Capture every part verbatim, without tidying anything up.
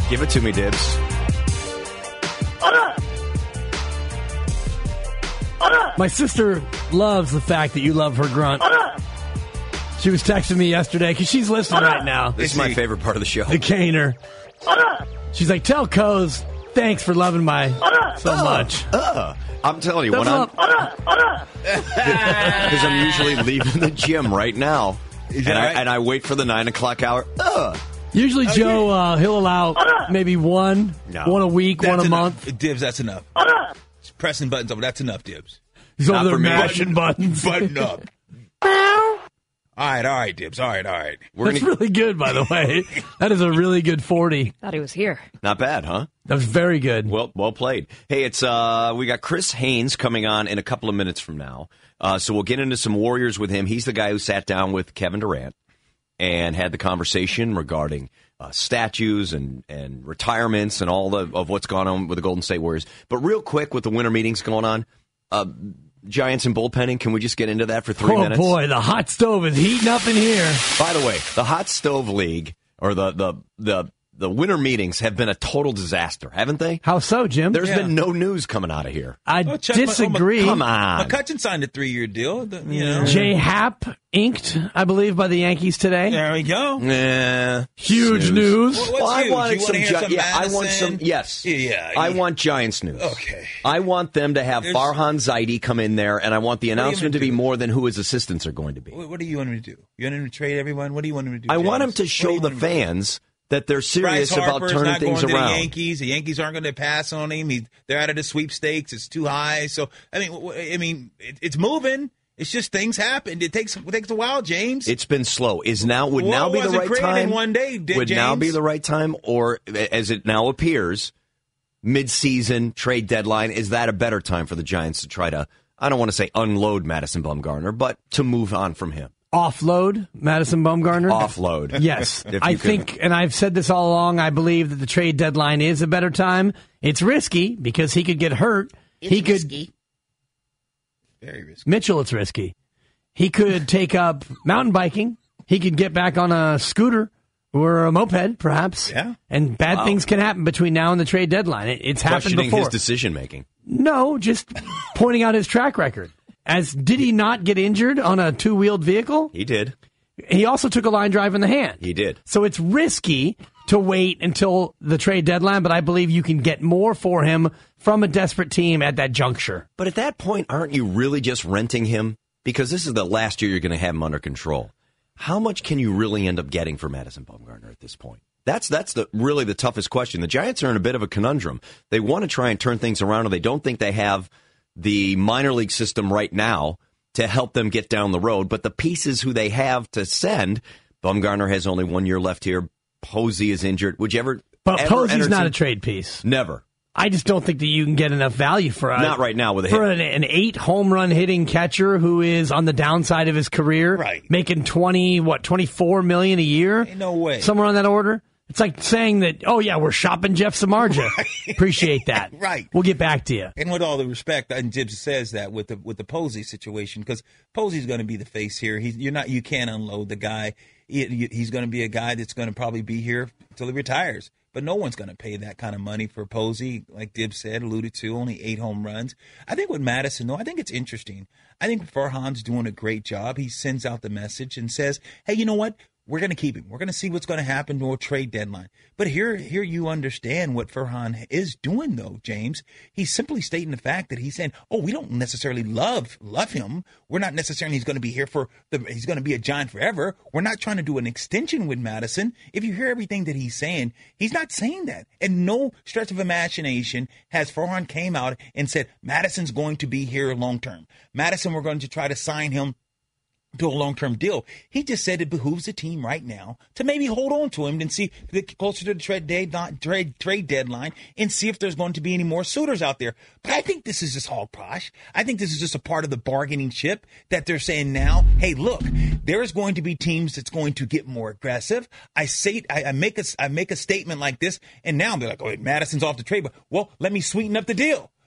Give it to me, Dibs. My sister loves the fact that you love her grunt. She was texting me yesterday because she's listening right now. This is my favorite part of the show. The caner. She's like, tell Coz thanks for loving my so uh, much. Uh, I'm telling you, when I'm because I'm usually leaving the gym right now, and, right? I, and I wait for the nine o'clock hour. Uh. Usually, Joe, uh, he'll allow maybe one, No. one a week, That's one a enough. month. Dibs, that's enough. Just pressing buttons over. That's enough, Dibs. He's over Not there for me. mashing buttons. Button up. All right, all right, Dibs. All right, all right. We're That's gonna, really good, by the way. That is a really good forty. Thought he was here. not bad, huh? That was very good. Well, well played. Hey, it's uh, we got Chris Haynes coming on in a couple of minutes from now. Uh, so we'll get into some Warriors with him. He's the guy who sat down with Kevin Durant and had the conversation regarding uh, statues and, and retirements and all the, of what's gone on with the Golden State Warriors. But real quick, with the winter meetings going on, uh, Giants and bullpenning, can we just get into that for three oh, minutes? boy, the hot stove is heating up in here. By the way, the Hot Stove League, or the, the, the, the winter meetings have been a total disaster, haven't they? How so, Jim? There's Yeah. been no news coming out of here. I Oh, check my- disagree. oh, my- Come on. McCutcheon signed a three-year deal. the- You know. J. Happ inked, I believe, by the Yankees today. There we go. Nah, Huge snooze. news. What's Well, I huge? wanted You some, wanna hear Gi- some yeah, I want Madison? some. Yes, Yeah, yeah. I yeah. want Giants news. Okay. I want them to have There's- Farhan Zaidi come in there, and I want the What are you announcement gonna to be do? more than who his assistants are going to be. What, what do you want me to do? You want him to trade everyone? What do you want him to do? I want him James? to What do show you the want him to do? fans that they're Bryce serious about Harper's turning not things going around. to the Yankees. The Yankees aren't going to pass on him. He, they're out of the sweepstakes. It's too high. So I mean, w- I mean, it, it's moving. It's just things happen. It takes it takes a while, James. It's been slow. Is now would Well, now it be the wasn't right created time? in one day, did would now James? be the right time, or as it now appears, mid-season trade deadline? Is that a better time for the Giants to try to? I don't want to say unload Madison Bumgarner, but to move on from him. Offload Madison Bumgarner? Offload. Yes. If I you can- think, and I've said this all along, I believe that the trade deadline is a better time. It's risky because he could get hurt. It's he could. risky. Very risky. Mitchell, it's risky. He could take up mountain biking. He could get back on a scooter or a moped, perhaps. Yeah. And bad Wow. things can happen between now and the trade deadline. It, it's happened Questioning before. his decision making. No, just pointing out his track record. As did he not get injured on a two-wheeled vehicle? He did. He also took a line drive in the hand. He did. So it's risky to wait until the trade deadline, but I believe you can get more for him from a desperate team at that juncture. But at that point, aren't you really just renting him? Because this is the last year you're going to have him under control. How much can you really end up getting for Madison Bumgarner at this point? That's that's the really the toughest question. The Giants are in a bit of a conundrum. They want to try and turn things around, and they don't think they have the minor league system right now to help them get down the road. But the pieces who they have to send, Bumgarner has only one year left here. Posey is injured. Would you ever? But ever Posey's not a entertain- trade piece. Never. I just don't think that you can get enough value for a, Not right now with a for hit. an, an eight home run hitting catcher who is on the downside of his career, Right. making twenty what twenty four million a year. Ain't no way. Somewhere on that order. It's like saying that, oh yeah, we're shopping Jeff Samardzija. Appreciate that. Right. We'll get back to you. And with all the respect, and Gibbs says that with the with the Posey situation, because Posey's going to be the face here. He's you're not you can't unload the guy. He, he's going to be a guy that's going to probably be here until he retires. But no one's going to pay that kind of money for Posey, like Gibbs said, alluded to, only eight home runs. I think with Madison, though, I think it's interesting. I think Farhan's doing a great job. He sends out the message and says, hey, you know what? We're going to keep him. We're going to see what's going to happen to a trade deadline. But here, here you understand what Farhan is doing, though, James. He's simply stating the fact that he's saying, "Oh, we don't necessarily love love him. We're not necessarily he's going to be here for the. He's going to be a Giant forever. We're not trying to do an extension with Madison." If you hear everything that he's saying, he's not saying that. And no stretch of imagination has Farhan came out and said Madison's going to be here long term. Madison, we're going to try to sign him to a long-term deal. He just said it behooves the team right now to maybe hold on to him and see closer to the trade, day, not trade, trade deadline and see if there's going to be any more suitors out there. But I think this is just hogwash. I think this is just a part of the bargaining chip that they're saying now, hey, look, there is going to be teams that's going to get more aggressive. I say, I, I make a, I make a statement like this, and now they're like, oh, Madison's off the trade, but well, let me sweeten up the deal.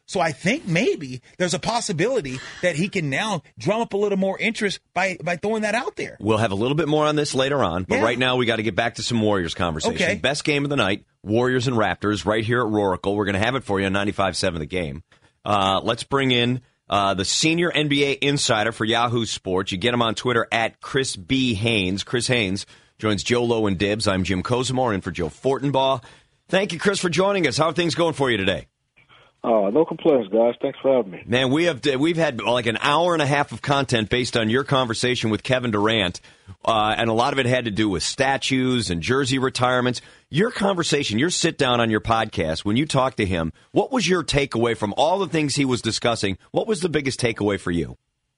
So I think maybe there's a possibility that he can now drum up a little more interest by, by throwing that out there. We'll have a little bit more on this later on, but Yeah. right now we got to get back to some Warriors conversation. Okay. Best game of the night, Warriors and Raptors, right here at Roracle. We're going to have it for you on ninety-five point seven The Game. Uh, let's bring in uh, the senior N B A insider for Yahoo Sports. You get him on Twitter at Chris B. Haynes. Chris Haynes joins Joe Lowe and Dibs. I'm Jim Cozumore in for Joe Fortenbaugh. Thank you, Chris, for joining us. How are things going for you today? Oh, no complaints, guys. Thanks for having me. Man, we have we've had like an hour and a half of content based on your conversation with Kevin Durant, uh, and a lot of it had to do with statues and jersey retirements. Your conversation, your sit down on your podcast, when you talked to him, what was your takeaway from all the things he was discussing? What was the biggest takeaway for you?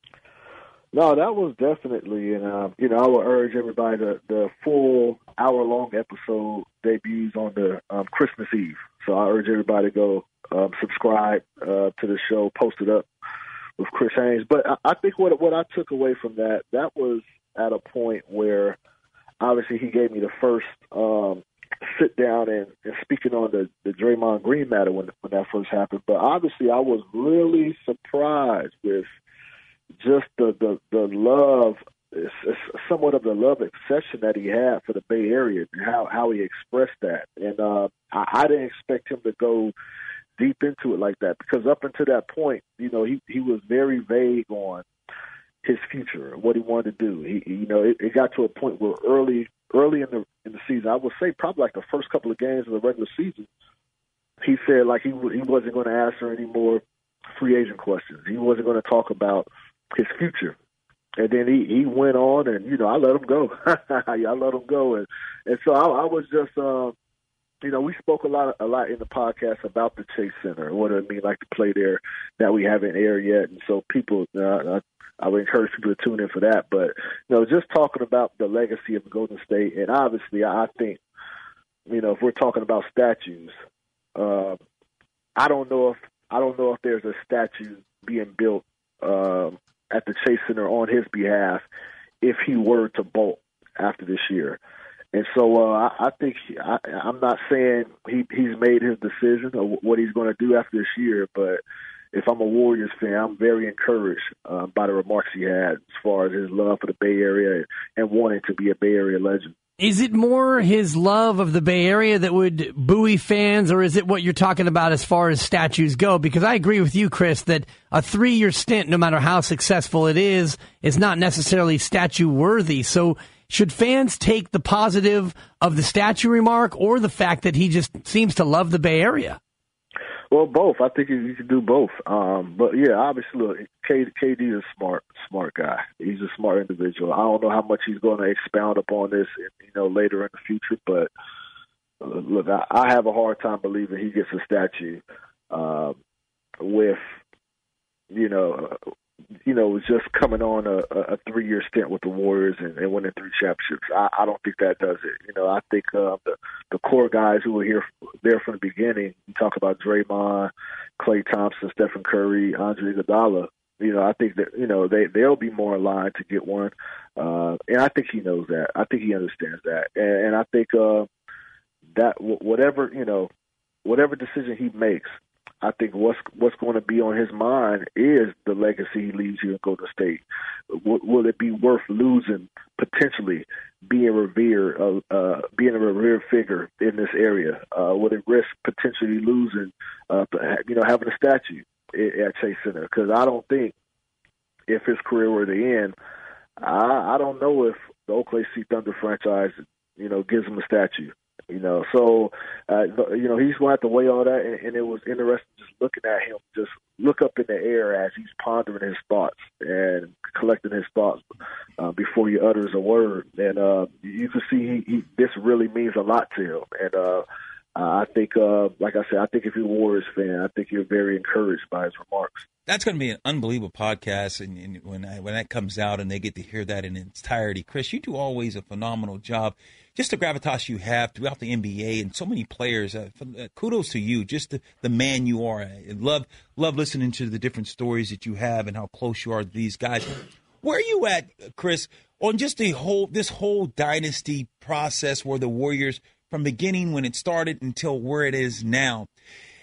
No, that was definitely, and uh, you know, I would urge everybody to the full hour long episode debuts on the um, Christmas Eve. So I urge everybody to go um, subscribe uh, to the show, post it up with Chris Haynes. But I, I think what what I took away from that, that was at a point where obviously he gave me the first um, sit down and, and speaking on the, the Draymond Green matter when when that first happened. But obviously I was really surprised with just the, the, the love, somewhat of the love obsession that he had for the Bay Area and how, how he expressed that. And uh, I, I didn't expect him to go deep into it like that because up until that point, you know, he, he was very vague on his future, what he wanted to do. He, you know, it, it got to a point where early early in the in the season, I would say probably like the first couple of games of the regular season, he said like he he wasn't going to answer any more free agent questions. He wasn't going to talk about his future. And then he, he went on and, you know, I let him go. I let him go. And, and so I, I was just, um, you know, we spoke a lot a lot in the podcast about the Chase Center and what it mean like to play there that we haven't aired yet. And so people, uh, I, I would encourage people to tune in for that. But, you know, just talking about the legacy of Golden State. And obviously I think, you know, if we're talking about statues, uh, I don't know if, I don't know if there's a statue being built um, at the Chase Center on his behalf if he were to bolt after this year. And so uh, I, I think he, I, I'm not saying he, he's made his decision of what he's going to do after this year, but if I'm a Warriors fan, I'm very encouraged uh, by the remarks he had as far as his love for the Bay Area and wanting to be a Bay Area legend. Is it more his love of the Bay Area that would buoy fans, or is it what you're talking about as far as statues go? Because I agree with you, Chris, that a three-year stint, no matter how successful it is, is not necessarily statue-worthy. So should fans take the positive of the statue remark or the fact that he just seems to love the Bay Area? Well, both. I think you can do both. Um, but yeah, obviously, look, K, KD is a smart, smart guy. He's a smart individual. I don't know how much he's going to expound upon this, you know, later in the future. But uh, look, I, I have a hard time believing he gets a statue uh, with, you know, uh, you know, just coming on a, a three-year stint with the Warriors and, and winning three championships. I, I don't think that does it. You know, I think uh, the, the core guys who were here there from the beginning, you talk about Draymond, Klay Thompson, Stephen Curry, Andre Iguodala, you know, I think that, you know, they, they'll be more aligned to get one. Uh, and I think he knows that. I think he understands that. And, and I think uh, that whatever, you know, whatever decision he makes, I think what's what's going to be on his mind is the legacy he leaves here in Golden State. W- will it be worth losing potentially being revered, uh, uh, being a revered figure in this area? Uh, will it risk potentially losing, uh, you know, having a statue at Chase Center? Because I don't think if his career were to end, I, I don't know if the O K C Thunder franchise, you know, gives him a statue. You know, so, uh, you know, he's going to have to weigh all that, and, and it was interesting just looking at him, just look up in the air as he's pondering his thoughts and collecting his thoughts uh, before he utters a word. And uh, you can see he, he, this really means a lot to him. And uh, I think, uh, like I said, I think if you're a Warriors fan, I think you're very encouraged by his remarks. That's going to be an unbelievable podcast, and, and when I, when that comes out and they get to hear that in its entirety. Chris, you do always a phenomenal job. Just the gravitas you have throughout the N B A and so many players. Uh, kudos to you, just the, the man you are. I love love listening to the different stories that you have and how close you are to these guys. Where are you at, Chris, on just the whole this whole dynasty process where the Warriors, from beginning when it started until where it is now?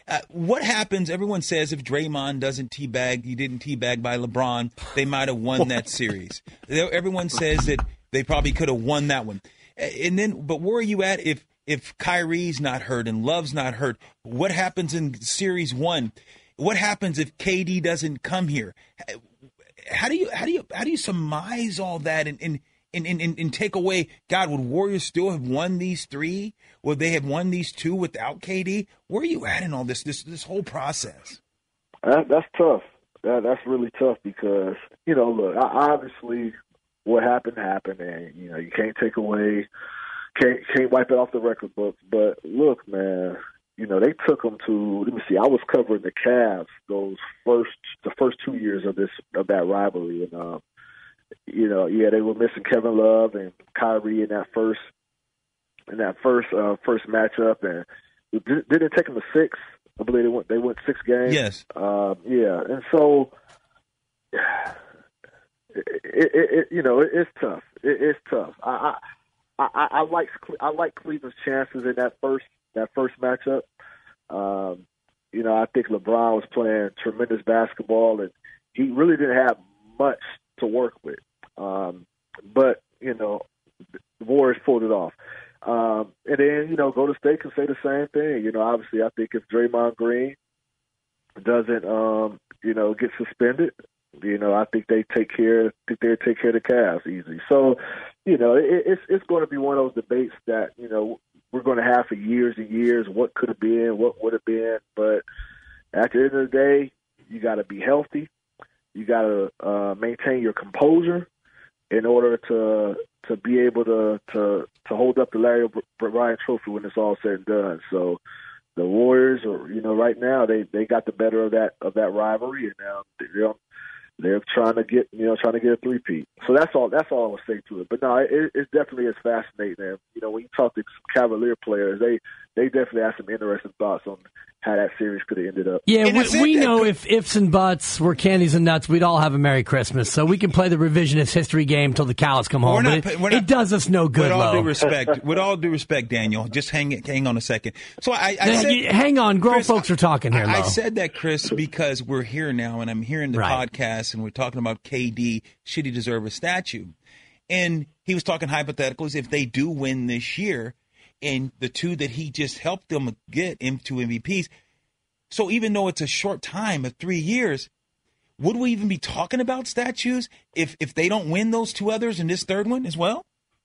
Uh, what happens? Everyone says if Draymond doesn't teabag, he didn't teabag by LeBron, they might have won that series. Everyone says that they probably could have won that one. And then, but where are you at if if Kyrie's not hurt and Love's not hurt? What happens in series one? What happens if K D doesn't come here? How do you how do you how do you surmise all that and and and, and, and take away? God, would Warriors still have won these three? Would they have won these two without K D? Where are you at in all this this this whole process? That, that's tough. That, that's really tough because you know, look, obviously what happened happened, and you know you can't take away, can't can't wipe it off the record books. But look, man. You know, they took them to, let me see, I was covering the Cavs those first, the first two years of this, of that rivalry. And, um, you know, yeah, they were missing Kevin Love and Kyrie in that first, in that first, uh, first matchup. And did, did it take them to six? I believe they went, they went six games. Yes. Um, yeah. And so, it, it, it, you know, it, it's tough. It, it's tough. I, I, I, I like, I like Cleveland's chances in that first, that first matchup. Um, you know, I think LeBron was playing tremendous basketball, and he really didn't have much to work with. Um, but, you know, the Warriors pulled it off. Um, and then, you know, Golden State can say the same thing. You know, obviously I think if Draymond Green doesn't, um, you know, get suspended, you know, I think they take care. I think they take care of the Cavs easy. So, you know, it, it's it's going to be one of those debates that you know we're going to have for years and years. What could have been? What would have been? But at the end of the day, you got to be healthy. You got to uh, maintain your composure in order to to be able to to to hold up the Larry O'Brien Trophy when it's all said and done. So. The Warriors, are, you know, right now they, they got the better of that of that rivalry, and now they're they're trying to get you know trying to get a three-peat. So that's all that's all I would say to it. But no, it, it definitely is fascinating. And you know, when you talk to Cavalier players, they they definitely have some interesting thoughts on how that series could have ended up. Yeah, we, we know if ifs and buts were candies and nuts, we'd all have a Merry Christmas. So we can play the revisionist history game till the cows come home. Not, but it, not, it does us no good. With all Lo. due respect, with all due respect, Daniel, just hang hang on a second. So I, I now, said, you, hang on, grown Chris, folks are talking here. I, I Lo. said that, Chris, because we're here now, and I'm hearing the right. podcast, and we're talking about K D. Should he deserve a statue? And he was talking hypotheticals. If they do win this year, and the two that he just helped them get into M V Ps. So even though it's a short time of three years, would we even be talking about statues if, if they don't win those two others and this third one as well?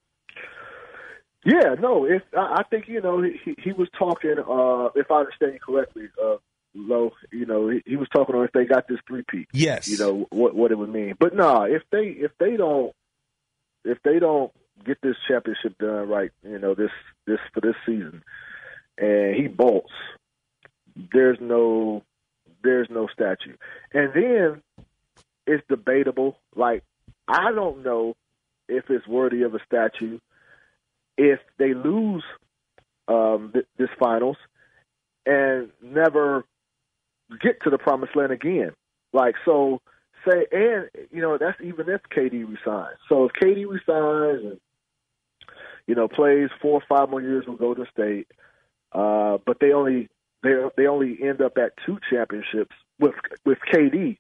Yeah, no. If I, I think you know he he was talking. Uh, if I understand you correctly, uh, Lo, you know he, he was talking on if they got this three-peat. Yes. You know what what it would mean. But no, nah, if they if they don't if they don't get this championship done right, you know this this for this season, and he bolts. There's no, there's no statue, and then it's debatable. Like I don't know if it's worthy of a statue if they lose um, th- this finals and never get to the promised land again. Like so, say, and you know that's even if K D resigns. So if K D resigns and you know plays four or five more years with Golden State, uh, but they only They they only end up at two championships with with K D.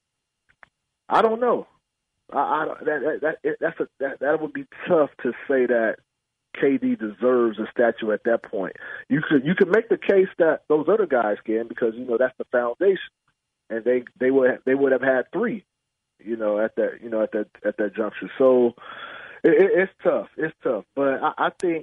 I don't know. I, I that that that's a, that that would be tough to say that K D deserves a statue at that point. You could you could make the case that those other guys can because you know that's the foundation, and they they would they would have had three, you know at that you know at that at that juncture. So it, it, it's tough. It's tough. But I, I think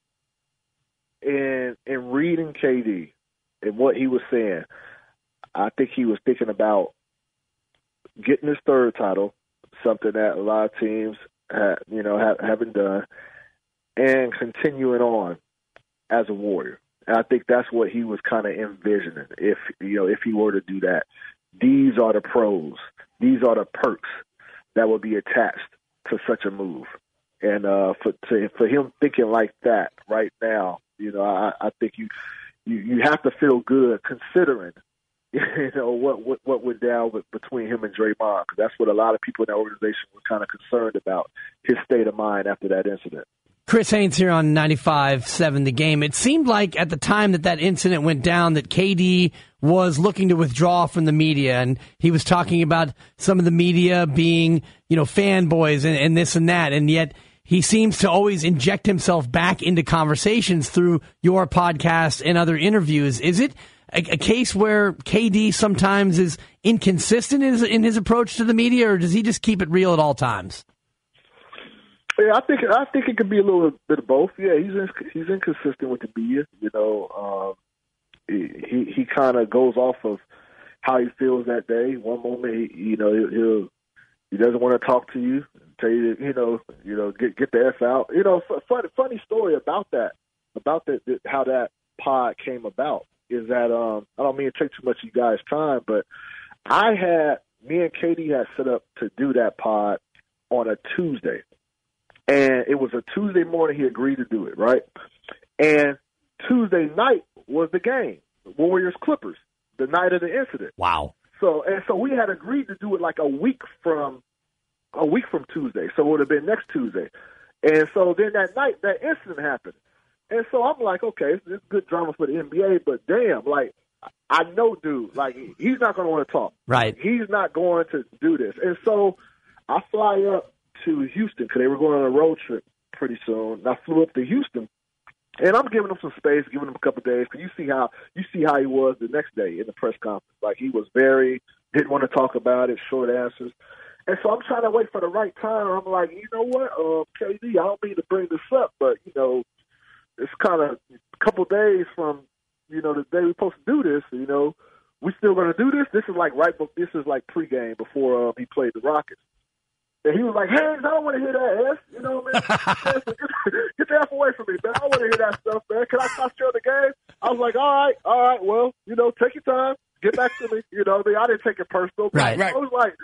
in in reading K D. And what he was saying, I think he was thinking about getting his third title, something that a lot of teams, have, you know, have, haven't done, and continuing on as a Warrior. And I think that's what he was kind of envisioning. If you know, if he were to do that, these are the pros, these are the perks that would be attached to such a move. And uh, for to, for him thinking like that right now, you know, I, I think you. You, you have to feel good considering, you know, what what, what went down with, between him and Draymond. Cause that's what a lot of people in that organization were kind of concerned about, his state of mind after that incident. Chris Haynes here on ninety-five seven The Game. It seemed like at the time that that incident went down that K D was looking to withdraw from the media, and he was talking about some of the media being, you know, fanboys and, and this and that, and yet he seems to always inject himself back into conversations through your podcast and other interviews. Is it a, a case where K D sometimes is inconsistent in his, in his approach to the media, or does he just keep it real at all times? Yeah, I think I think it could be a little bit of both. Yeah, he's in, he's inconsistent with the media. You know, um, he he kind of goes off of how he feels that day. One moment, he, you know, he'll he doesn't want to talk to you, tell you, you know, you know, get get the F out. You know, funny funny story about that, about that, how that pod came about is that um, I don't mean to take too much of you guys' time, but I had me and Katie had set up to do that pod on a Tuesday. And it was a Tuesday morning he agreed to do it, right? And Tuesday night was the game, Warriors-Clippers, the night of the incident. Wow. So and so we had agreed to do it like a week from a week from Tuesday. So it would have been next Tuesday. And so then that night, that incident happened. And so I'm like, okay, this is good drama for the N B A, but damn, like, I know dude, like, he's not going to want to talk. Right. He's not going to do this. And so I fly up to Houston because they were going on a road trip pretty soon. And I flew up to Houston, and I'm giving him some space, giving him a couple of days because you see how you see how he was the next day in the press conference. Like he was very didn't want to talk about it, short answers. And so I'm trying to wait for the right time. I'm like, you know what, uh, K D, I don't mean to bring this up, but you know, it's kind of a couple of days from you know the day we're supposed to do this. You know, we still going to do this. This is like right. This is like pregame before um, he played the Rockets. And he was like, Haynes, I don't want to hear that, S. You know what I mean? get, get the F away from me, man. I don't want to hear that stuff, man. Can I concentrate on the game? I was like, all right, all right, well, you know, take your time. Get back to me. You know what I mean? I didn't take it personal. Right, right. I was like,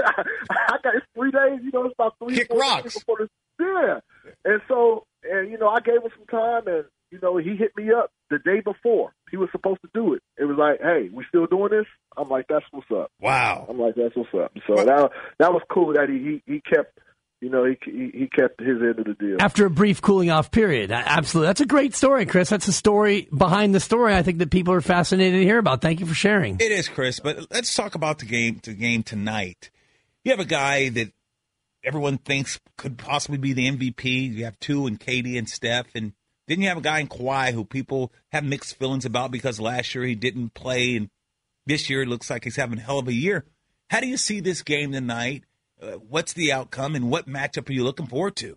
I got it's three days, you know, it's about three Kick four rocks. days before this. Yeah. And so, and, you know, I gave him some time, and, you know, he hit me up the day before. He was supposed to do it. It was like, hey, we still doing this? I'm like, that's what's up. Wow. I'm like, that's what's up. So that that was cool that he he, he kept, you know, he, he he kept his end of the deal. After a brief cooling off period. Absolutely. That's a great story, Chris. That's a story behind the story I think that people are fascinated to hear about. Thank you for sharing. It is, Chris, but let's talk about the game, the game tonight. You have a guy that everyone thinks could possibly be the M V P. You have two in K D and Steph, and then you have a guy in Kawhi who people have mixed feelings about because last year he didn't play, and this year it looks like he's having a hell of a year. How do you see this game tonight? Uh, what's the outcome, and what matchup are you looking forward to?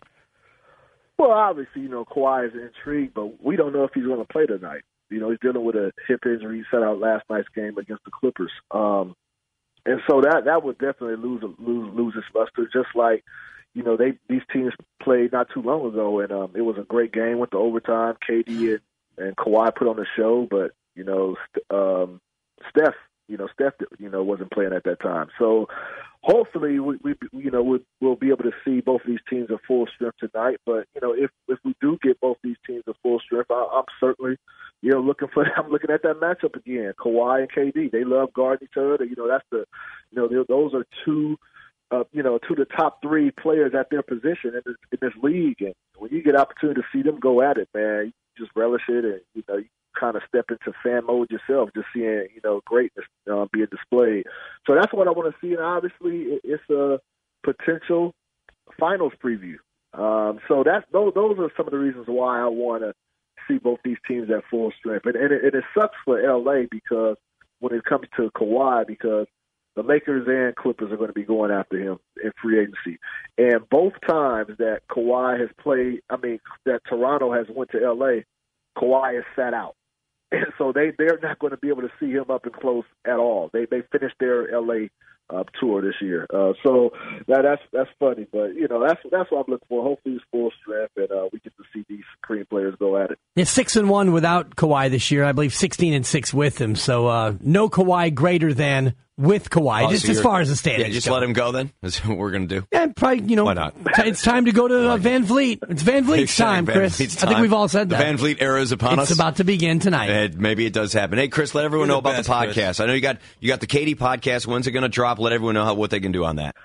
Well, obviously, you know, Kawhi is intrigued, but we don't know if he's going to play tonight. You know, he's dealing with a hip injury. He set out last night's game against the Clippers. Um, and so that that would definitely lose lose lose its luster, just like, you know, they these teams played not too long ago, and um, it was a great game, went to overtime. K D and, and Kawhi put on the show, but, you know, um, Steph, you know, Steph, you know, wasn't playing at that time. So hopefully, we, we you know, we'll, we'll be able to see both of these teams at full strength tonight. But, you know, if if we do get both these teams at full strength, I, I'm certainly, you know, looking for, I'm looking at that matchup again. Kawhi and K D, they love guarding each other. You know, that's the, you know, those are two, Uh, you know, to the top three players at their position in this, in this league. And when you get opportunity to see them go at it, man, you just relish it, and, you know, you kind of step into fan mode yourself, just seeing, you know, greatness uh, being displayed. So that's what I want to see. And obviously it, it's a potential finals preview. Um, so that's, those, those are some of the reasons why I want to see both these teams at full strength. And, and, it, and it sucks for L A because when it comes to Kawhi, because the Lakers and Clippers are going to be going after him in free agency. And both times that Kawhi has played, I mean, that Toronto has went to L A, Kawhi has sat out. And so they, they're not going to be able to see him up and close at all. They they finished their L A uh, tour this year. Uh, so that, that's that's funny. But, you know, that's that's what I'm looking for. Hopefully it's full strength, and uh, we get to see these Supreme players go at it. It's six and one without Kawhi this year. I believe sixteen and six with him. So uh, no Kawhi greater than with Kawhi, Oh, just so as far as the standings Yeah, just go. let him go then? That's what we're going to do. Yeah, probably, you know, Why not? t- it's time to go to uh, Van Vliet. It's Van Vliet's time, Van Chris. Vliet's I think time. we've all said The that. Van Vliet era is upon it's us. It's about to begin tonight. And maybe it does happen. Hey, Chris, let everyone You're know the about best, the podcast. Chris. I know you got you got the Katie podcast. When's it going to drop? Let everyone know how, what they can do on that.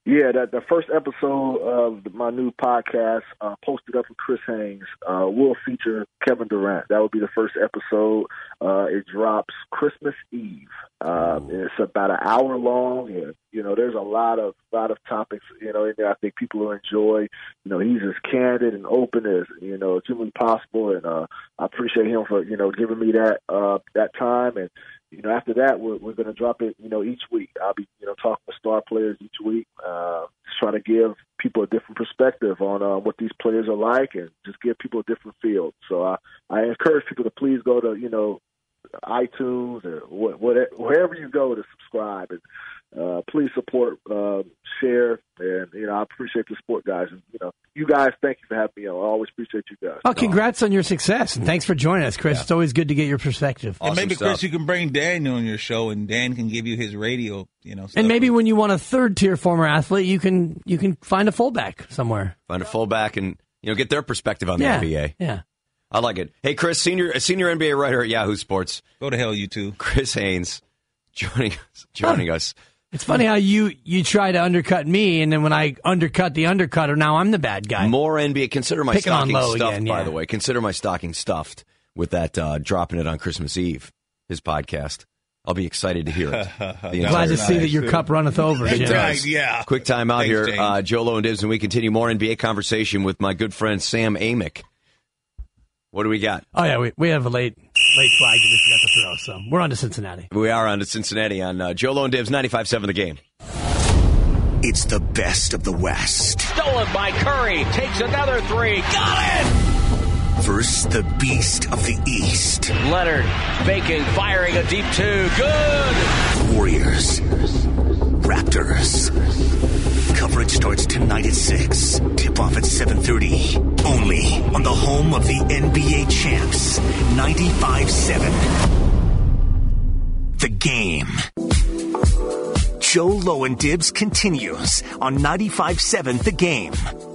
Yeah, that the first episode of my new podcast, uh, posted up with Chris Haynes, uh, will feature Kevin Durant. That will be the first episode. Uh, it drops Christmas Eve. Uh, it's about an hour long, and you know, there's a lot of lot of topics, you know, in there. I think people will enjoy. You know, he's as candid and open as you know humanly possible, and uh, I appreciate him for you know giving me that uh, that time. And you know, after that, we're we're going to drop it, you know, each week. I'll be you know talking with star players each week, uh, just trying to give people a different perspective on uh, what these players are like, and just give people a different feel. So I I encourage people to please go to you know iTunes or what, whatever, wherever you go to subscribe, and uh, please support, uh, share, and you know I appreciate the support, guys. And you know, you guys, thank you for having me on. I always appreciate you guys. Well, congrats on your success, and thanks for joining us, Chris. Yeah. It's always good to get your perspective. And Awesome maybe stuff. Chris, you can bring Dan on your show, and Dan can give you his radio, you know. Stuff. And maybe when you want a third tier former athlete, you can you can find a fullback somewhere. Find a fullback and you know get their perspective on the yeah. N B A. Yeah. I like it. Hey, Chris, senior a senior N B A writer at Yahoo Sports. Go to hell, you two. Chris Haynes joining us. Joining us. It's funny how you, you try to undercut me, and then when I undercut the undercutter, now I'm the bad guy. More N B A. Consider my Picking on stocking low stuffed, again, by yeah. the way. Consider my stocking stuffed with that uh, dropping it on Christmas Eve, his podcast. I'll be excited to hear it. The Glad to Nice. see that your cup runneth over. It Jim. does. Yeah. Quick time out Thanks, here. James. Uh, Joe Low and Dibs, and we continue more N B A conversation with my good friend Sam Amick. What do we got? Oh, yeah, we, we have a late late flag that we forgot to throw, so we're on to Cincinnati. We are on to Cincinnati on uh, Joe Low and Dibs, ninety-five point seven The Game. It's the best of the West. Stolen by Curry. Takes another three. Got it! Versus the beast of the East. Leonard faking, firing a deep two. Good! Warriors. Raptors. Coverage starts tonight at six. Tip-off at seven thirty. Only on the home of the N B A champs. ninety-five point seven. The Game. Joe Low and Dibs continues on ninety-five point seven The Game.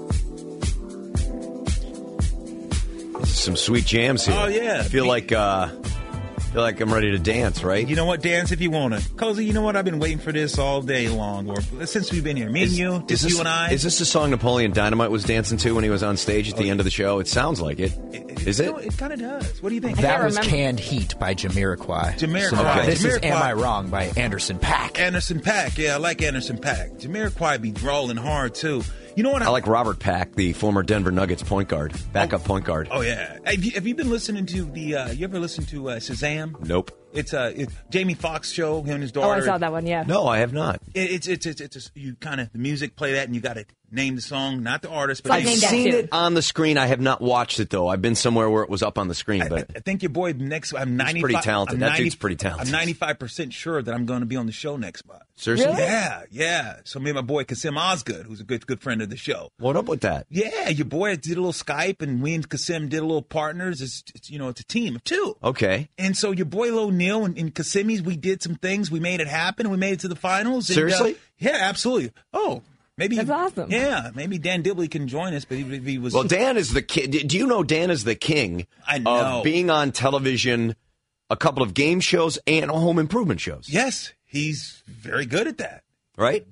Some sweet jams here. Oh, yeah. I feel like uh, feel like I'm ready to dance, right? You know what? Dance if you want to. Cozy, you know what? I've been waiting for this all day long, or since we've been here. Me and you, just this, you and I. Is this the song Napoleon Dynamite was dancing to when he was on stage at the end of the show? It sounds like it. It- Is you it? know, it kind of does. What do you think? That was Canned Heat by Jamiroquai. Jamiroquai. So now this is Jamiroquai. Am I Wrong by Anderson .Paak. Anderson .Paak. Yeah, I like Anderson .Paak. Jamiroquai be rolling hard, too. You know what? I like Robert Pack, the former Denver Nuggets point guard, backup point guard. Oh, yeah. Have you, have you been listening to the, uh, you ever listen to uh, Shazam? Nope. It's uh, it, Jamie Foxx show, him and his daughter. Oh, I saw that one, yeah. No, I have not. It, it's, it's, it's, it's, it's, you kind of, the music, play that, and you got to name the song, not the artist, but I've I've named that seen too. it on the screen. I have not watched it, though. I've been somewhere where it was up on the screen, I, but I think your boy next. I'm ninety-five. pretty talented. I'm That ninety dude's pretty talented. I'm ninety-five percent sure that I'm going to be on the show next month. seriously? Really? Yeah, yeah. So me and my boy Kasim Osgood, who's a good good friend of the show. What up with that? Yeah, your boy did a little Skype, and we and Kasim did a little partners. It's, it's you know, it's a team of two. Okay. And so your boy Lo Neal and, and Kasimi's, we did some things. We made it happen. We made it to the finals. And, Seriously? Uh, yeah, absolutely. Oh, maybe That's awesome. Yeah, maybe Dan Dibley can join us, but he, he was. Well, Dan is the king. Do you know Dan is the king I know. of being on television, a couple of game shows and home improvement shows? Yes, he's very good at that. Right?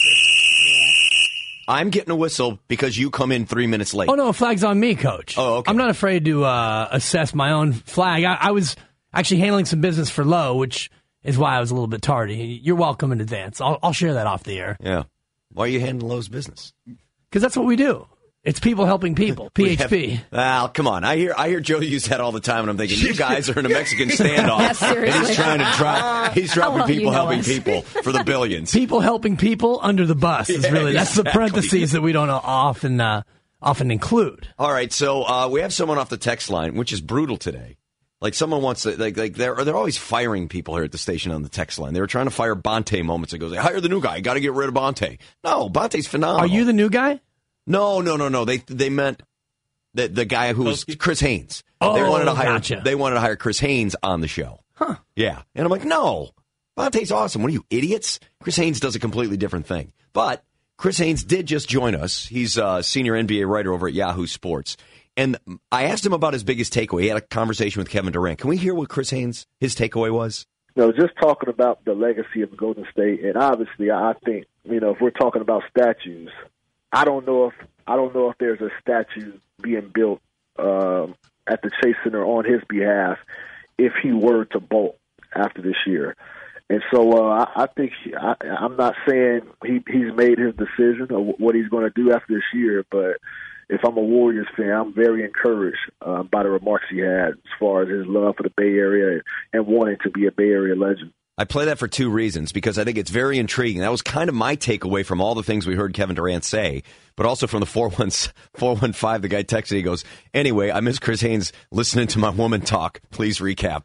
I'm getting a whistle because you come in three minutes late. Oh, no, flag's on me, Coach. Oh, okay. I'm not afraid to uh, assess my own flag. I, I was actually handling some business for Lowe, which is why I was a little bit tardy. You're welcome in advance. I'll, I'll share that off the air. Yeah. Why are you handling Lowe's business? Because that's what we do. It's people helping people, P H P. Well, come on. I hear I hear Joe use that all the time, and I'm thinking, you guys are in a Mexican standoff. Yeah, and seriously. he's trying to drop, he's dropping well you people know helping us. people for the billions. People helping people under the bus is Yeah, really, that's the exactly. parentheses that we don't often uh, often include. All right, so uh, we have someone off the text line, which is brutal today. Like someone wants to, like, like they're they're always firing people here at the station on the text line. They were trying to fire Bonte moments ago. They hire the new guy. Got to get rid of Bonte. No, Bonte's phenomenal. Are you the new guy? No, no, no, no. They they meant the the guy who was Koski? Chris Haynes. Oh, they wanted to hire. gotcha. They wanted to hire Chris Haynes on the show. Huh. Yeah, and I'm like, no, Bonte's awesome. What are you, idiots? Chris Haynes does a completely different thing. But Chris Haynes did just join us. He's a senior N B A writer over at Yahoo Sports. And I asked him about his biggest takeaway. He had a conversation with Kevin Durant. Can we hear what Chris Haynes, his takeaway was? You know, just talking about the legacy of Golden State, and obviously, I think you know, if we're talking about statues, I don't know if I don't know if there's a statue being built um, at the Chase Center on his behalf if he were to bolt after this year. And so uh, I, I think he, I, I'm not saying he, he's made his decision of what he's going to do after this year, but if I'm a Warriors fan, I'm very encouraged uh, by the remarks he had as far as his love for the Bay Area and wanting to be a Bay Area legend. I play that for two reasons, because I think it's very intriguing. That was kind of my takeaway from all the things we heard Kevin Durant say, but also from the four one five, the guy texted, he goes, anyway, I miss Chris Haynes listening to my woman talk. Please recap.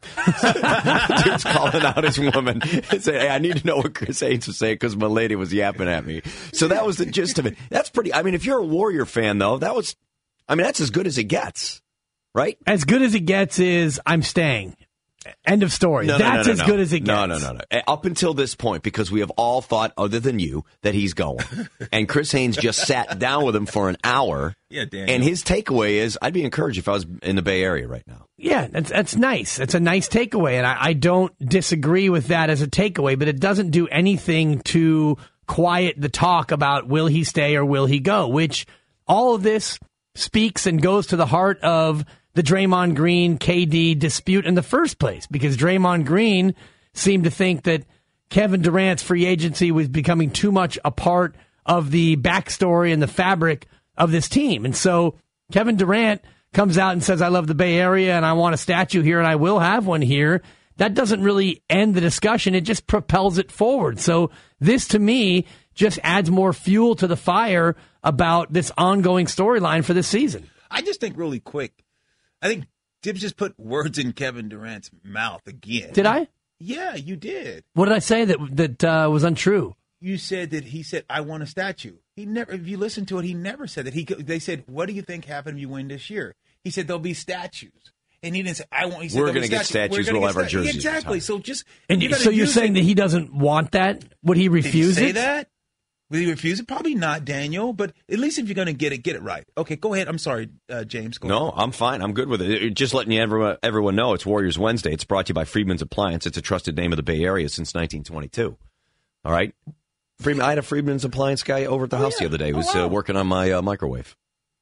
Dude's calling out his woman and saying, hey, I need to know what Chris Haynes was saying because my lady was yapping at me. So that was the gist of it. That's pretty, I mean, if you're a Warrior fan, though, that was, I mean, that's as good as it gets, right? As good as it gets is I'm staying. End of story. No, That's no, no, no, as no. good as it gets. No, no, no, no. Up until this point, because we have all thought, other than you, that he's going. And Chris Haynes just sat down with him for an hour. Yeah, Daniel. And his takeaway is, I'd be encouraged if I was in the Bay Area right now. Yeah, that's that's nice. It's a nice takeaway, and I, I don't disagree with that as a takeaway, but it doesn't do anything to quiet the talk about will he stay or will he go, which all of this speaks and goes to the heart of the Draymond Green K D dispute in the first place, because Draymond Green seemed to think that Kevin Durant's free agency was becoming too much a part of the backstory and the fabric of this team. And so Kevin Durant comes out and says, I love the Bay Area and I want a statue here and I will have one here. That doesn't really end the discussion. It just propels it forward. So this, to me, just adds more fuel to the fire about this ongoing storyline for this season. I just think really quick, I think Tibbs just put words in Kevin Durant's mouth again. Did I? Yeah, you did. What did I say that that uh, was untrue? You said that he said, I want a statue. He never, if you listen to it, he never said that. He, they said, what do you think happened if you win this year? He said, there'll be statues. And he didn't say, I want, he said, We're going to get statues, we'll have our jerseys. Exactly. So just, and you so you're saying it. that he doesn't want that? Would he refuse Did he say it? that? Will he refuse it? Probably not, Daniel. But at least if you're going to get it, get it right. Okay, go ahead. I'm sorry, uh, James. Go no, ahead. I'm fine. I'm good with it. it. Just letting you everyone, everyone know, it's Warriors Wednesday. It's brought to you by Friedman's Appliance. It's a trusted name of the Bay Area since nineteen twenty-two. All right? Friedman, I had a Friedman's Appliance guy over at the oh, house yeah. the other day. He was oh, wow. uh, working on my uh, microwave.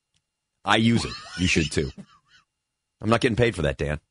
I use it. You should, too. I'm not getting paid for that, Dan.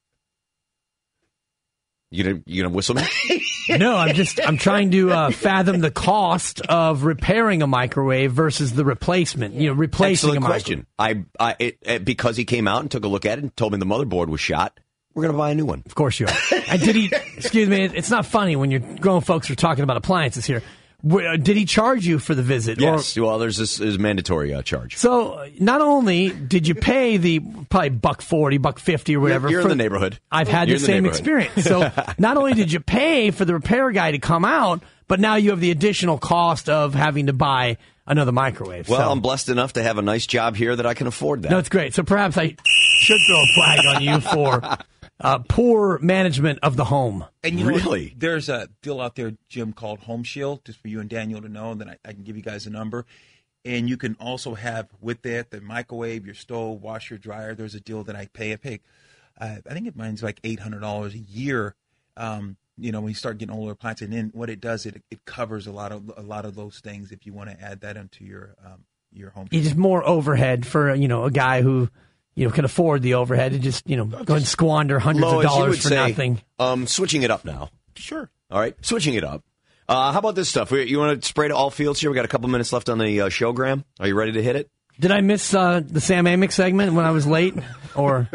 You gonna, you gonna whistle me? No, I'm just I'm trying to uh, fathom the cost of repairing a microwave versus the replacement. You know, replacing Excellent a question. I, I it, it, because he came out and took a look at it and told me the motherboard was shot. We're gonna buy a new one. Of course you are. And did he? Excuse me. It's not funny when you're grown folks are talking about appliances here. Did he charge you for the visit? Yes. Or, well, there's this is mandatory uh, charge. So not only did you pay the probably buck forty, buck fifty, or whatever. You're, you're for, in the neighborhood. I've had you're the same the experience. So not only did you pay for the repair guy to come out, but now you have the additional cost of having to buy another microwave. Well, so. I'm blessed enough to have a nice job here that I can afford that. No, it's great. So perhaps I should throw a flag on you for uh, poor management of the home. And you know, really? There's a deal out there, Jim, called Home Shield, just for you and Daniel to know, and then I, I can give you guys a number. And you can also have with that the microwave, your stove, washer, dryer. There's a deal that I pay. I pay, uh, I think it mine's like eight hundred dollars a year. Um, you know, when you start getting older appliances, and then what it does, it it covers a lot of a lot of those things. If you want to add that into your um, your home, It's just more overhead for you know a guy who you know can afford the overhead and just you know go and squander hundreds Lois, of you dollars would for say, nothing. Um, switching it up now. sure. All right, switching it up. Uh, how about this stuff? We, you want to spray to all fields here? We got a couple minutes left on the uh, show, Graham. Are you ready to hit it? Did I miss uh, the Sam Amick segment when I was late? Or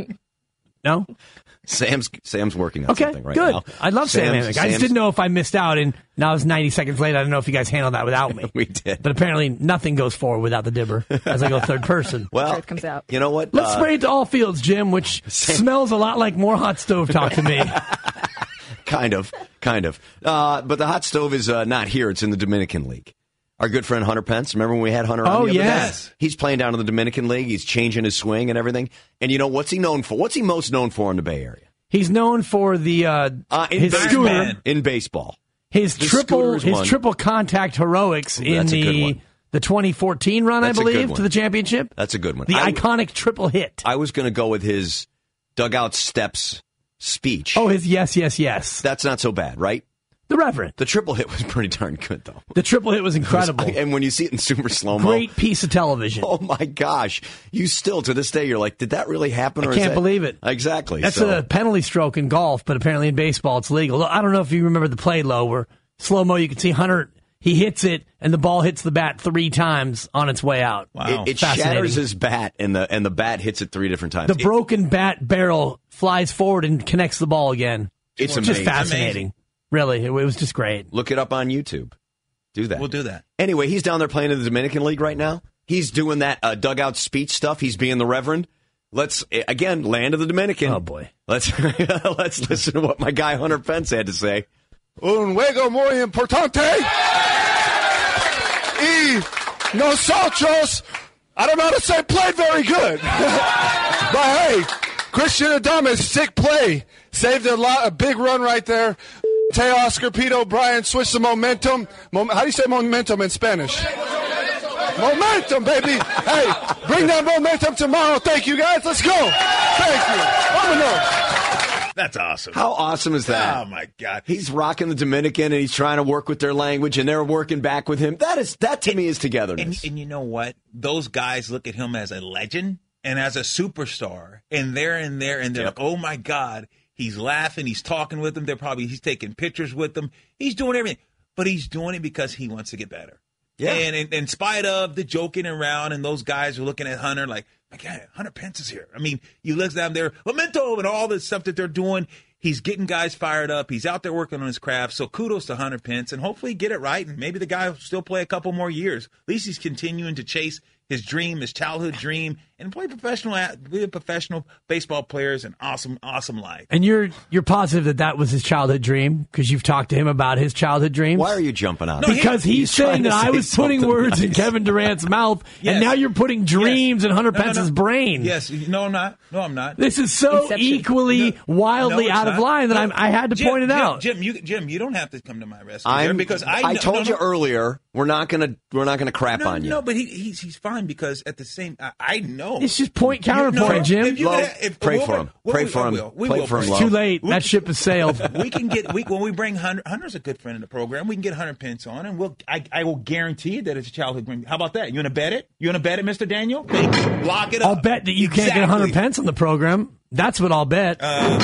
no? Sam's Sam's working on Okay, something right good. now. I love Sam Sam's- Amick. I Sam's- just didn't know if I missed out, and now it's ninety seconds late. I don't know if you guys handled that without me. We did. But apparently nothing goes forward without the dibber as I go third person. Well, Truth comes out. you know what? Let's Uh, spray it to all fields, Jim, which smells a lot like more hot stove talk to me. Kind of, kind of. Uh, but the hot stove is uh, not here. It's in the Dominican League. Our good friend Hunter Pence. Remember when we had Hunter on Oh, the other yes. day? He's playing down in the Dominican League. He's changing his swing and everything. And you know, what's he known for? What's he most known for in the Bay Area? He's known for the uh, Uh, in his baseball. scooter, In baseball. his The triple, scooter's his one. triple contact heroics Ooh, in that's a good the one. the twenty fourteen run, That's a I good believe, one. to the championship. That's a good one. The I, iconic triple hit. I was going to go with his dugout steps speech. Oh, his yes, yes, yes. That's not so bad, right? The Reverend. The triple hit was pretty darn good, though. The triple hit was incredible. Was, and when you see it in super slow-mo. Great piece of television. Oh, my gosh. You still, to this day, you're like, did that really happen? Or I can't is that... believe it. Exactly. That's so. a penalty stroke in golf, but apparently in baseball it's legal. I don't know if you remember the play, Low, where slow-mo, you can see Hunter, he hits it, and the ball hits the bat three times on its way out. Wow. It, it shatters his bat, and the and the bat hits it three different times. The it, broken bat barrel flies forward and connects the ball again. It's just amazing. fascinating. Really, it, it was just great. Look it up on YouTube. Do that. We'll do that. Anyway, he's down there playing in the Dominican League right now. He's doing that uh, dugout speech stuff. He's being the Reverend. Let's, again, land of the Dominican. Oh, boy. Let's let's listen to what my guy Hunter Pence had to say. Un juego muy importante. Y nosotros, I don't know how to say played very good. But hey, Christian Adames, sick play. Saved a lot, a big run right there. Teoscar, Pete O'Brien switched the momentum. Mom, how do you say momentum in Spanish? Momentum, baby. Hey, bring that momentum tomorrow. Thank you, guys. Let's go. Thank you. Vámonos. That's awesome. How awesome is that? Oh, my God. He's rocking the Dominican, and he's trying to work with their language, and they're working back with him. That is that to and, me is togetherness. And, and you know what? Those guys look at him as a legend and as a superstar, and they're in there, and they're Yep. like, oh, my God. He's laughing. He's talking with them. They're probably he's taking pictures with them. He's doing everything, but he's doing it because he wants to get better. Yeah. And in, in spite of the joking around, and those guys are looking at Hunter like, my God, Hunter Pence is here. I mean, you look at them there, memento, and all the stuff that they're doing. He's getting guys fired up. He's out there working on his craft. So kudos to Hunter Pence, and hopefully get it right. And maybe the guy will still play a couple more years. At least he's continuing to chase his dream, his childhood dream, and play professional, be a professional baseball player is an awesome, awesome life. And you're you're positive that that was his childhood dream because you've talked to him about his childhood dreams? Why are you jumping on No, it? Because he's, He's trying saying to that I say was putting something words in nice. Kevin Durant's mouth, Yes. and now you're putting dreams Yes. in Hunter No, no, Pence's no. brain. Yes. No, I'm not. No, I'm not. This is so Inception. equally No, wildly no, it's out of not. line that No. I'm, I had to Jim, point it Jim, out. Jim, you, Jim, you don't have to come to my rescue I'm here because I. I know- told no, you no. earlier we're not gonna we're not gonna crap No, on you. no, but he, he's he's fine because at the same, I, I know It's just point You- counterpoint, no, Jim. if you Lo, could- if- pray we'll for bring- him. we'll- Pray we- for I him. will. We Pray will for him, bring- Lo. Too late. We- That ship has sailed. We can get we when we bring Hunter. Hunter's a good friend of the program. We can get Hunter Pence on, and we'll. I, I will guarantee you that it's a childhood dream. How about that? You want to bet it? You want to bet it, Mister Daniel? Thank you. Lock it up. I'll bet that you can't get Hunter Exactly. Pence on the program. That's what I'll bet.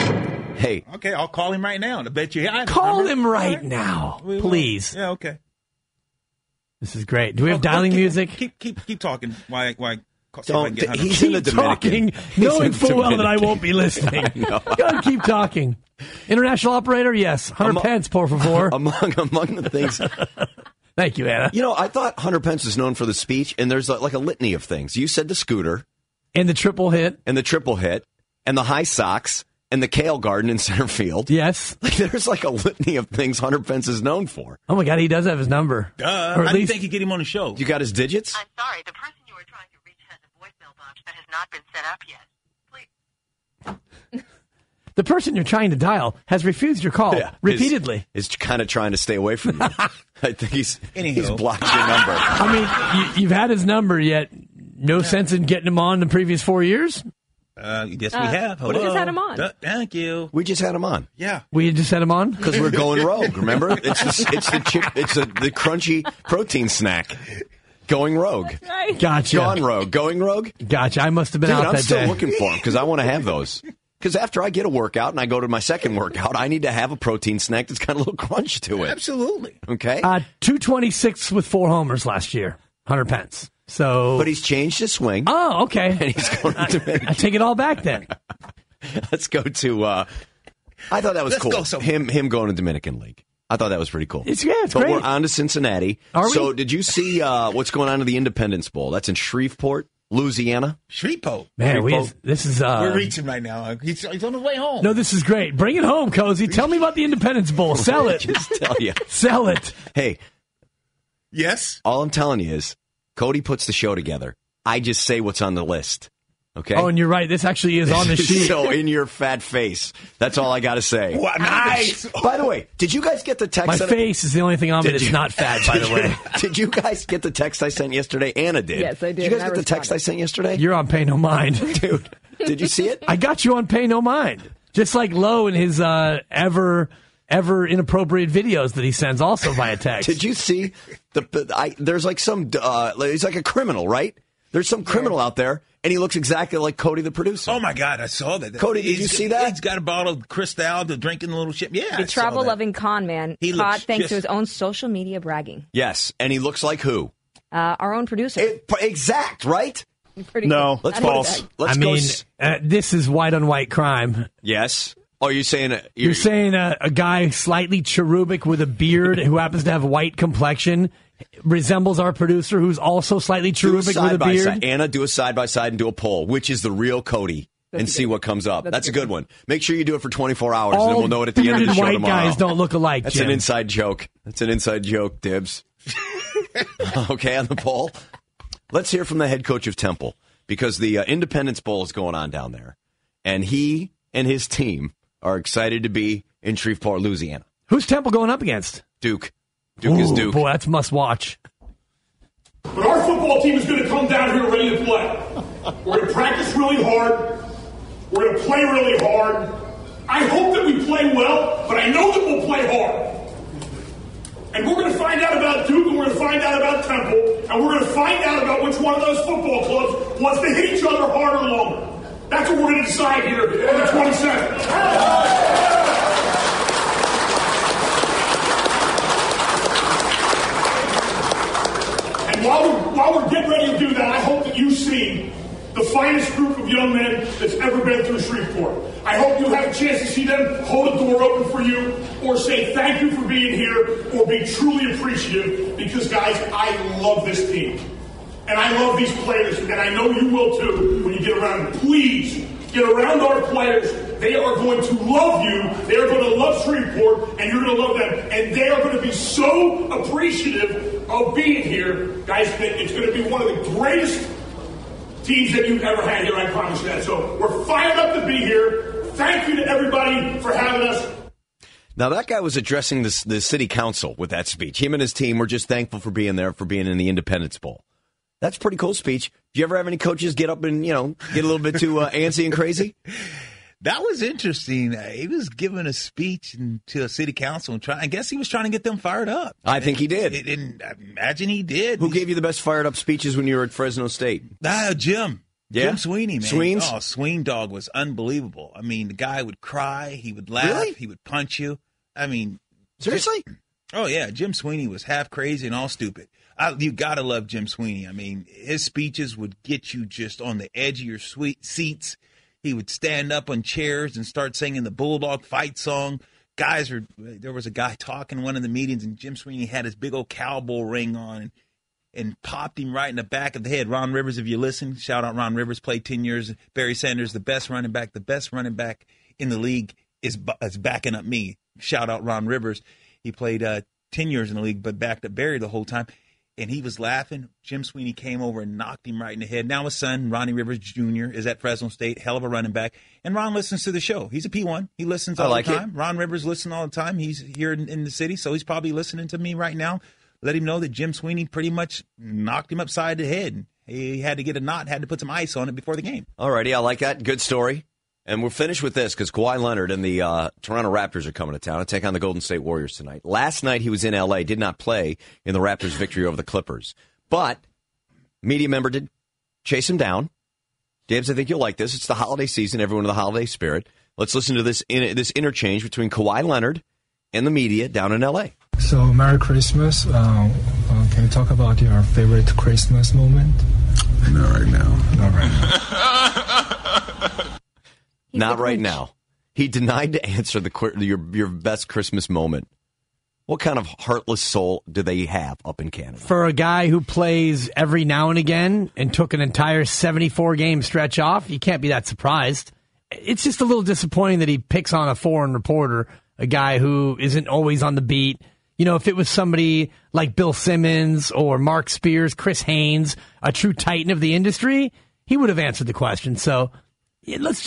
Hey, Okay, I'll call him right now. I bet you. I, Call Hunter- him right All now, We will. please. Yeah. Okay. This is great. Do we have Oh, dialing keep, music? Keep keep keep talking. Why why? See if I don't. can get Hunter He's Pence. in the Keep Dominican. talking, He's knowing in the full well that I Dominican. won't be listening. know. Go ahead, keep talking. International operator, yes. Hunter Among- Pence, por favor. among among the things. Thank you, Anna. You know, I thought Hunter Pence is known for the speech, and there's like a litany of things. You said the scooter, And the triple hit, and the triple hit, and the high socks, and the kale garden in center field. yes. Like, there's like a litany of things Hunter Pence is known for. Oh my God, he does have his number. Duh. Or How at do you least think you get him on the show? You got his digits? I'm sorry, the person you were trying to reach has a voicemail box that has not been set up yet. Please. the person you're trying to dial has refused your call Yeah. repeatedly. Is, is kind of trying to stay away from you. I think he's Anywho. he's blocked your number. I mean, you, you've had his number, yet no sense in getting him on the previous four years. Uh, yes, we Uh, have. we Hello. just had him on. Duh, thank you. We just had him on Yeah. We just had him on. because we're going rogue. Remember, it's the, it's the chip, it's the, the crunchy protein snack. Going rogue. Right. Gotcha. Gone rogue. Going rogue. Gotcha. I must have been Dude, out I'm that still day. looking for them because I want to have those. Because after I get a workout and I go to my second workout, I need to have a protein snack that's got a little crunch to it. Absolutely. Okay? Uh, two twenty-six with four homers last year. Hunter Pence. So. But he's changed his swing. Oh, okay. And he's going to I take it all back then. Let's go to. Uh, I thought that was Let's cool. go somewhere. him him going to Dominican League. I thought that was pretty cool. It's- yeah, it's but great. we're on to Cincinnati. Are we? So did you see uh, what's going on in the Independence Bowl? That's in Shreveport, Louisiana. Shreepo. Man, we Shreveport. this is. Uh, We're reaching right now. He's, he's on his way home. No, this is great. Bring it home, Cozy. Tell me about the Independence Bowl. Sell it. Just tell you. Sell it. Hey, Yes. all I'm telling you is Cody puts the show together. I just say what's on the list. Okay. Oh, and you're right. This actually is on the sheet. So in your fat face. That's all I got to say. What? Nice. By the way, did you guys get the text? My that I- face is the only thing on it. Did It's you- not fat, by the way. Did you guys get the text I sent yesterday? Anna did. Yes, I did, Did you guys and I get the text responded. I sent yesterday? You're on Pay No Mind. Dude, did you see it? I got you on Pay No Mind. Just like Lowe in his uh, ever ever inappropriate videos that he sends also via text. Did you see the? I, there's like some. Uh, he's like a criminal, right? There's some criminal out there, and he looks exactly like Cody, the producer. Oh my God, I saw that. Cody, did he's, you see that? He's got a bottle of Cristal to drink in the little ship. Yeah, the I saw travel-loving con man He caught looks thanks just- to his own social media bragging. Yes, and he looks like who? Uh, our own producer. It, exact, right? Pretty No, good. that's I know false. that. Let's I go. mean, s- uh, this is white on white crime. yes. Oh, you're saying uh, You're saying a, a guy slightly cherubic with a beard who happens to have white complexion resembles our producer who's also slightly do a cherubic with side a by beard? side. Anna, do a side by side and do a poll. Which is the real Cody? That's and a see good what comes up. That's That's, a a good good one. Make sure you do it for twenty-four hours, and All then we'll know it at the end of the bearded show white tomorrow. guys don't look alike, That's Jim. an inside joke. That's an inside joke, Dibs. Okay, on the poll. Let's hear from the head coach of Temple, because the uh, Independence Bowl is going on down there, and he and his team are excited to be in Shreveport, Louisiana. Who's Temple going up against? Duke. Duke is Ooh, Duke. Boy, that's must watch. But our football team is going to come down here ready to play. We're going to practice really hard. We're going to play really hard. I hope that we play well, but I know that we'll play hard. And we're going to find out about Duke, and we're going to find out about Temple, and we're going to find out about which one of those football clubs wants to hit each other harder or longer. That's what we're going to decide here on the twenty-second. And while we're, while we're getting ready to do that, I hope that you see the finest group of young men that's ever been through Shreveport. I hope you have a chance to see them hold a door open for you, or say thank you for being here, or be truly appreciative, because, guys, I love this team. And I love these players, and I know you will too when you get around them. Please get around our players. They are going to love you. They are going to love Shreveport, and you're going to love them. And they are going to be so appreciative of being here, guys, that it's going to be one of the greatest teams that you've ever had here, I promise you that. So we're fired up to be here. Thank you to everybody for having us. Now, that guy was addressing the, the city council with that speech. Him and his team were just thankful for being there, for being in the Independence Bowl. That's a pretty cool speech. Do you ever have any coaches get up and, you know, get a little bit too uh, antsy and crazy? That was interesting. Uh, he was giving a speech in, to a city council, and try, I guess he was trying to get them fired up. I think he did. And, and I imagine he did. Who gave you the best fired up speeches when you were at Fresno State? Ah, Jim. Yeah? Jim Sweeney, man. Sweens? Oh, Sween Dog was unbelievable. I mean, the guy would cry, he would laugh, Really? he would punch you. I mean, Seriously? Jim, oh yeah, Jim Sweeney was half crazy and all stupid. I, you gotta love Jim Sweeney. I mean, his speeches would get you just on the edge of your sweet seats. He would stand up on chairs and start singing the Bulldog fight song. Guys were there was a guy talking in one of the meetings, and Jim Sweeney had his big old cowboy ring on and, and popped him right in the back of the head. Ron Rivers, if you listen, shout out Ron Rivers, played ten years. Barry Sanders, the best running back, the best running back in the league is, is backing up me. Shout out Ron Rivers. He played uh, ten years in the league, but backed up Barry the whole time. And he was laughing. Jim Sweeney came over and knocked him right in the head. Now his son, Ronnie Rivers Junior, is at Fresno State, hell of a running back. And Ron listens to the show. He's a P one. He listens all I like the it. time. Ron Rivers listens all the time. He's here in, in the city, so he's probably listening to me right now. Let him know that Jim Sweeney pretty much knocked him upside the head. He had to get a knot, had to put some ice on it before the game. All righty, I like that. Good story. And we'll finish with this because Kawhi Leonard and the uh, Toronto Raptors are coming to town to take on the Golden State Warriors tonight. Last night he was in L A, did not play in the Raptors' victory over the Clippers. But media member did chase him down. Dibs, I think you'll like this. It's the holiday season, everyone in the holiday spirit. Let's listen to this in, this interchange between Kawhi Leonard and the media down in L A. So, Merry Christmas. Uh, uh, can you talk about your favorite Christmas moment? Not right now. Not right now. Not right now. He denied to answer the your your best Christmas moment. What kind of heartless soul do they have up in Canada? For a guy who plays every now and again and took an entire seventy-four game stretch off, you can't be that surprised. It's just a little disappointing that he picks on a foreign reporter, a guy who isn't always on the beat. You know, if it was somebody like Bill Simmons or Mark Spears, Chris Haynes, a true titan of the industry, he would have answered the question. So yeah, let's just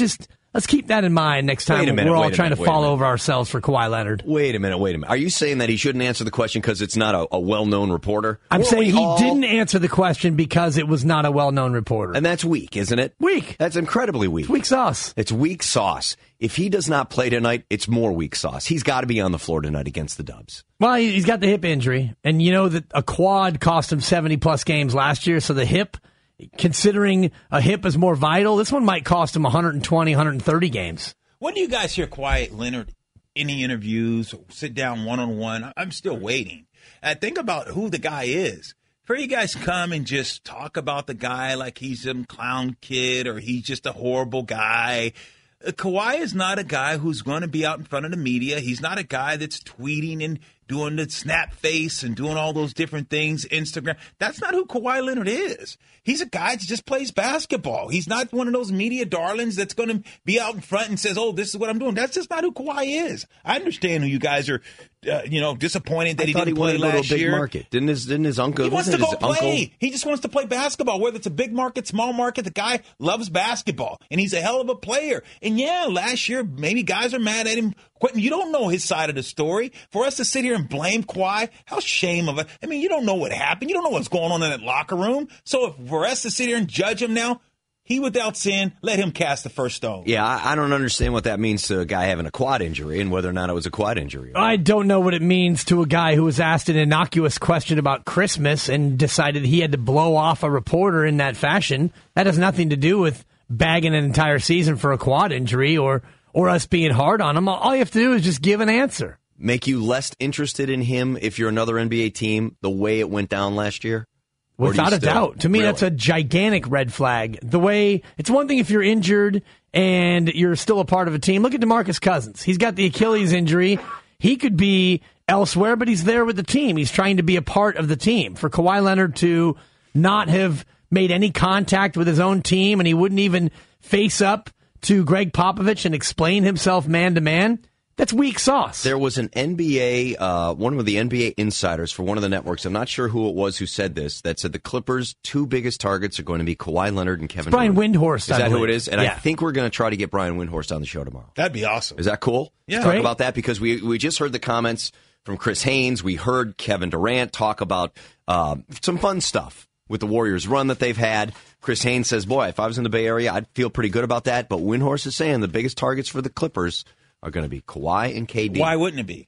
Let's keep that in mind next time Wait a minute, we're all wait a trying minute, to wait a fall minute. over ourselves for Kawhi Leonard. Wait a minute, wait a minute. Are you saying that he shouldn't answer the question because it's not a, a well-known reporter? I'm Weren't saying we he all- didn't answer the question because it was not a well-known reporter. And that's weak, isn't it? Weak. That's incredibly weak. It's weak sauce. It's weak sauce. If he does not play tonight, it's more weak sauce. He's got to be on the floor tonight against the Dubs. Well, he- he's got the hip injury, and you know that a quad cost him seventy-plus games last year, so the hip, considering a hip is more vital, this one might cost him one twenty, one thirty games. When do you guys hear Kawhi Leonard any interviews, sit down one-on-one? I'm still waiting. Uh, think about who the guy is. For you guys come and just talk about the guy like he's some clown kid or he's just a horrible guy. Uh, Kawhi is not a guy who's going to be out in front of the media. He's not a guy that's tweeting and doing the snap face and doing all those different things, Instagram. That's not who Kawhi Leonard is. He's a guy that just plays basketball. He's not one of those media darlings that's going to be out in front and says, oh, this is what I'm doing. That's just not who Kawhi is. I understand who you guys are, uh, you know, disappointed that I he thought didn't he play wanted to go last to a big year. market. Didn't his, didn't his uncle? He wants to wasn't go it his play. uncle? He just wants to play basketball, whether it's a big market, small market. The guy loves basketball, and he's a hell of a player. And, yeah, last year, maybe guys are mad at him quitting. You don't know his side of the story. For us to sit here and blame Kawhi, how shame of it. I mean, you don't know what happened. You don't know what's going on in that locker room. So if for us to sit here and judge him now, he without sin, let him cast the first stone. Yeah, I, I don't understand what that means to a guy having a quad injury and whether or not it was a quad injury. I don't know what it means to a guy who was asked an innocuous question about Christmas and decided he had to blow off a reporter in that fashion. That has nothing to do with bagging an entire season for a quad injury or, or us being hard on him. All you have to do is just give an answer. Make you less interested in him if you're another N B A team the way it went down last year? Or do you Without a still- doubt. To me, Really? that's a gigantic red flag. The way it's one thing if you're injured and you're still a part of a team. Look at DeMarcus Cousins. He's got the Achilles injury. He could be elsewhere, but he's there with the team. He's trying to be a part of the team. For Kawhi Leonard to not have made any contact with his own team and he wouldn't even face up to Greg Popovich and explain himself man to man, that's weak sauce. There was an N B A, uh, one of the N B A insiders for one of the networks, I'm not sure who it was who said this, that said the Clippers' two biggest targets are going to be Kawhi Leonard and Kevin Brian Durant. Windhorst, Is I that who believe. it is? And Yeah. I think we're going to try to get Brian Windhorst on the show tomorrow. That'd be awesome. Is that cool? Yeah. Let's talk Great. about that because we, we just heard the comments from Chris Haynes. We heard Kevin Durant talk about uh, some fun stuff with the Warriors run that they've had. Chris Haynes says, boy, if I was in the Bay Area, I'd feel pretty good about that. But Windhorst is saying the biggest targets for the Clippers are going to be Kawhi and K D. Why wouldn't it be?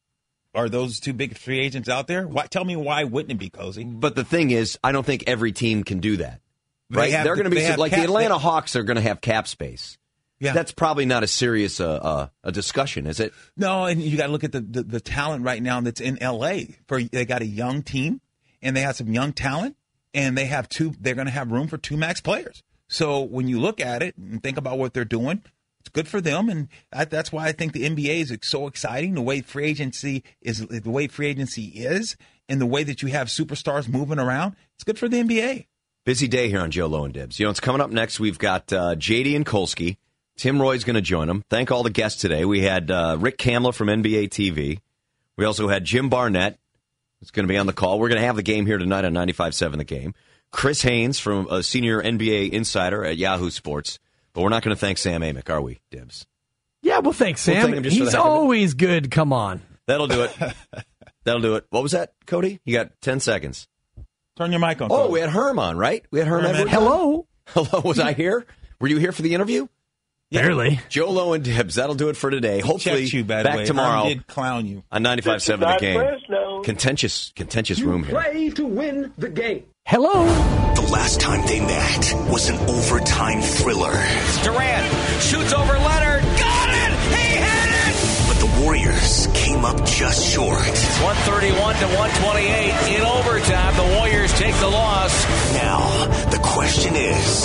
Are those two big free agents out there? Why, tell me why wouldn't it be, Cozy? But the thing is, I don't think every team can do that. They Right? have- They're going to be they have like the cap- Atlanta they- Hawks are going to have cap space. Yeah. That's probably not a serious uh, uh, a discussion, is it? No, and you got to look at the, the, the talent right now that's in L A. For they got a young team, and they have some young talent, and they have two. They're going to have room for two max players. So when you look at it and think about what they're doing, it's good for them, and I, that's why I think the N B A is so exciting. The way free agency is, the way free agency is, and the way that you have superstars moving around, it's good for the N B A. Busy day here on Joe Low and Dibs. You know, it's coming up next. We've got uh, J D and Kolsky. Tim Roy's going to join them. Thank all the guests today. We had uh, Rick Kamla from N B A T V. We also had Jim Barnett. It's going to be on the call. We're going to have the game here tonight on ninety-five point seven The Game. Chris Haynes from a senior N B A insider at Yahoo Sports. But we're not going to thank Sam Amick, are we, Dibs? Yeah, well, thanks, Sam. We'll thank him just for He's the heck of it. always good. Come on. That'll do it. That'll do it. What was that, Cody? You got ten seconds. Turn your mic on. Oh, Cody. we had Herm on, right? We had Herm. Herm, Edwards. Hello. Hello, was I here? Were you here for the interview? Barely. Joe Low and Dibs. That'll do it for today. Hopefully, Checked you, by the back way. tomorrow Herm did clown you. on ninety-five point seven The Game. Fresno. Contentious, contentious room here. Play to win the game. Hello. The last time they met was an overtime thriller. Durant shoots over Leonard. Got it! He hit it! But the Warriors came up just short. one thirty-one to one twenty-eight in overtime. The Warriors take the loss. Now, the question is,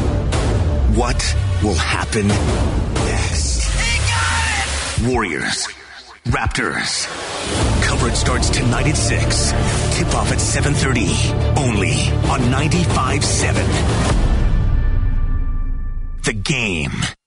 what will happen next? Warriors, Raptors. Coverage starts tonight at six. Tip-off at seven thirty. Only on ninety-five point seven The Game.